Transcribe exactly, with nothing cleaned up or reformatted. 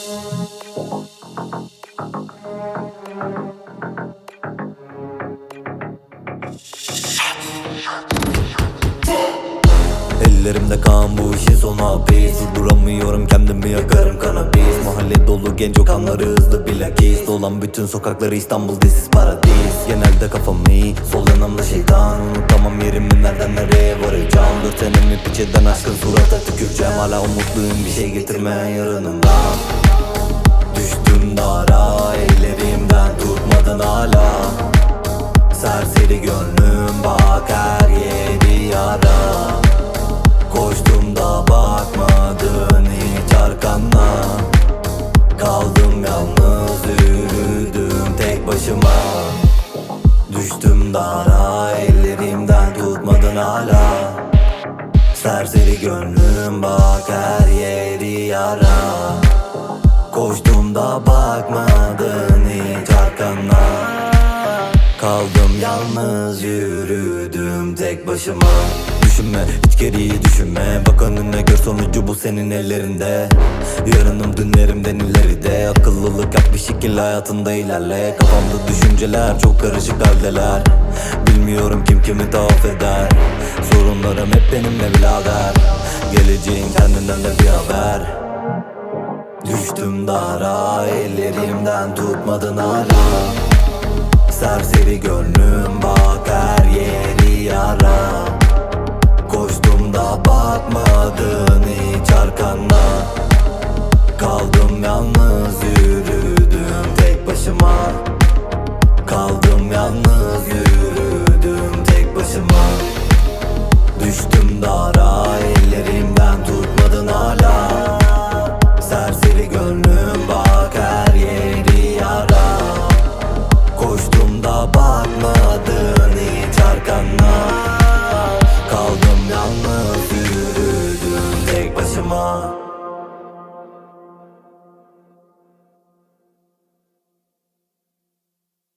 Ellerimde kan, bu işin sonu hapis. Durduramıyorum kendimi, yakarım kanabis. Mahalle dolu genç, o kanları hızlı bilakis. Dolan bütün sokakları İstanbul, this is paradis. Genelde kafam iyi, sol yanımda şeytan. Unutamam yerimi, nereden nereye varacağım. Dört senemi piç eden aşkın surata tüküreceğim. Hala umutluyum bir şey getirmeyen yarınımdan. Düştüm dara, ellerimden tutmadın hala. Serseri gönlüm, bak her yeri yara. Koştum da bakmadın hiç arkana. Kaldım yalnız, yürüdüm tek başıma. Düştüm dara, ellerimden tutmadın hala. Serseri gönlüm, bak her yeri yara. Koştum da bakmadın hiç arkana. Kaldım yalnız, yürüdüm tek başıma. Düşünme, hiç geriyi düşünme. Bak önüne, gör sonucu bu senin ellerinde. Yarınım dünlerimden ileride. Akıllılık yap, bir şekilde hayatında ilerle. Kafamda düşünceler çok karışık haldeler. Bilmiyorum kim kimi tuhaf eder. Sorunlarım hep benimle birader. Geleceğin kendinden de bir haber. Düştüm dara, ellerimden tutmadın hala. Serseri gönlüm, bak her yeri yara. Koştum da bakmadın hiç arkana. Kaldım yalnız, yürüdüm tek başıma. Kaldım yalnız, yürüdüm tek başıma. Düştüm dara, ellerimden tutmadın hala. Serseri gönlüm, bak her yeri yara. Koştum da bakmadın